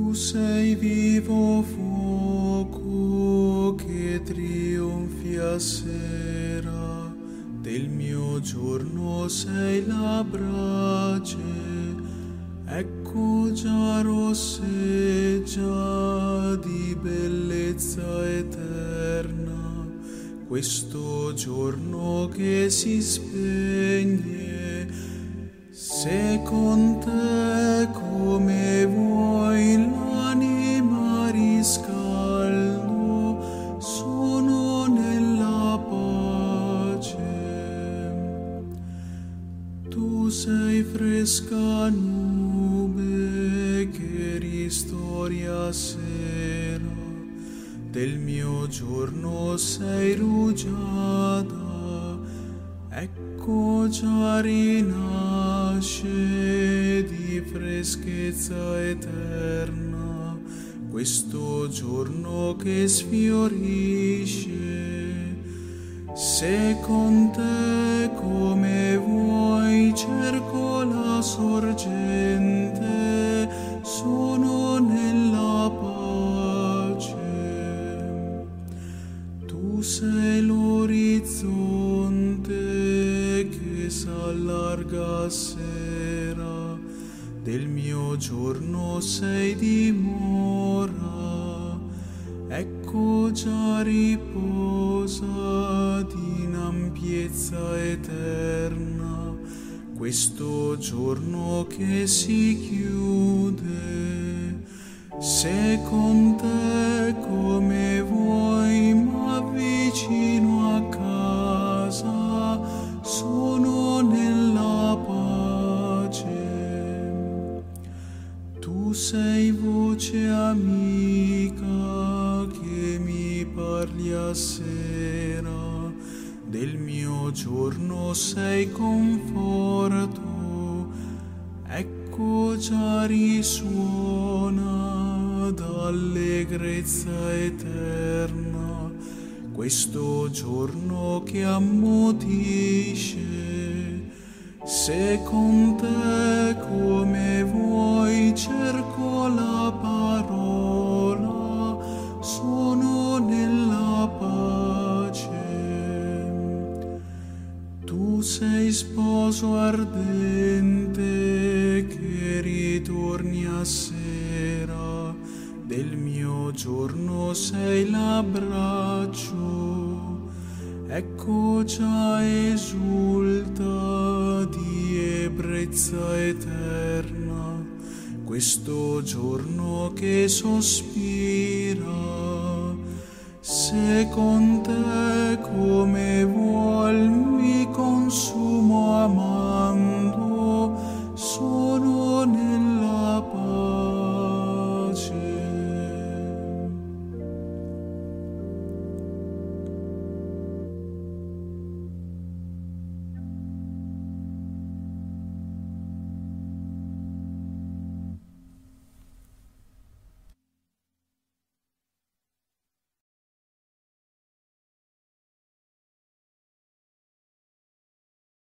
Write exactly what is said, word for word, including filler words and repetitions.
sei vivo fuoco che trionfi a sera, del mio giorno sei la brace, ecco già rosseggia di bellezza eterna, questo giorno che si spegne. Se con te come vuoi l'anima riscaldo, sono nella pace. Tu sei fresca nube che ristoria sera, del mio giorno sei rugiada, ecco già rinasce di freschezza eterna, questo giorno che sfiorisce. Se con te come vuoi cerco la sorgente, sono nella pace. Tu sei l'orizzonte che s'allarga a sera, del mio giorno sei dimora, ecco già riposa in ampiezza eterna, questo giorno che si chiude. Se con te come vuoi m'avvicino a casa, sono nella pace. Tu sei voce amica che mi parli a sera, del mio giorno sei conforto, ecco già risuona d'allegrezza eterna, questo giorno che ammutisce. Se con te come vuoi cerco la parola, sono nella pace. Tu sei sposo ardente che ritorni a sera, del mio giorno sei l'abbraccio, ecco già esulta di ebbrezza eterna, questo giorno che sospira. Se con te come vuol mi